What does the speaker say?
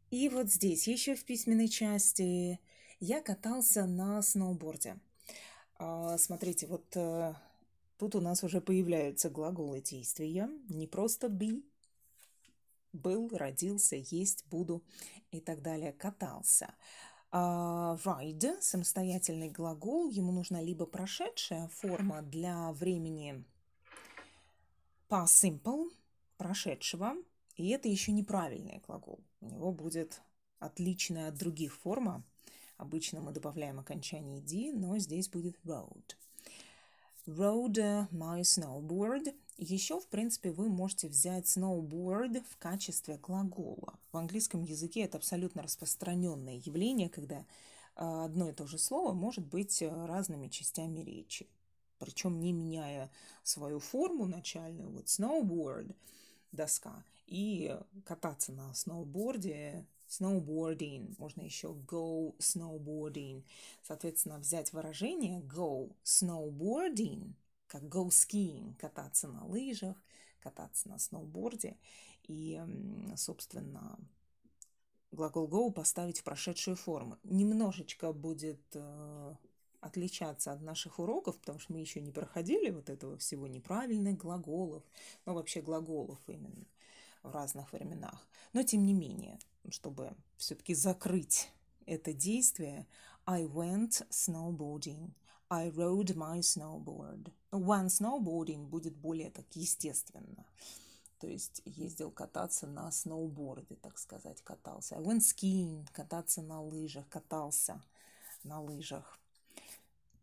И вот здесь еще в письменной части я катался на сноуборде. Смотрите, вот тут у нас уже появляются глаголы действия. Не просто be, был, родился, есть, буду и так далее, катался. Ride – самостоятельный глагол, ему нужна либо прошедшая форма для времени past simple, прошедшего, и это еще неправильный глагол. У него будет отличная от других форма. Обычно мы добавляем окончание «d», но здесь будет rode. Rode my snowboard. Еще, в принципе, вы можете взять snowboard в качестве глагола. В английском языке это абсолютно распространенное явление, когда одно и то же слово может быть разными частями речи. Причем не меняя свою форму начальную, вот snowboard, доска, и кататься на сноуборде, snowboarding, можно еще go snowboarding. Соответственно, взять выражение go snowboarding, как go skiing, кататься на лыжах, кататься на сноуборде, и, собственно, глагол go поставить в прошедшую форму. Немножечко будет отличаться от наших уроков, потому что мы еще не проходили вот этого всего неправильных глаголов, но вообще глаголов именно в разных временах. Но тем не менее, чтобы все-таки закрыть это действие, I went snowboarding. I rode my snowboard. When snowboarding будет более так естественно. То есть ездил кататься на сноуборде, так сказать, катался. I went skiing, кататься на лыжах, катался на лыжах.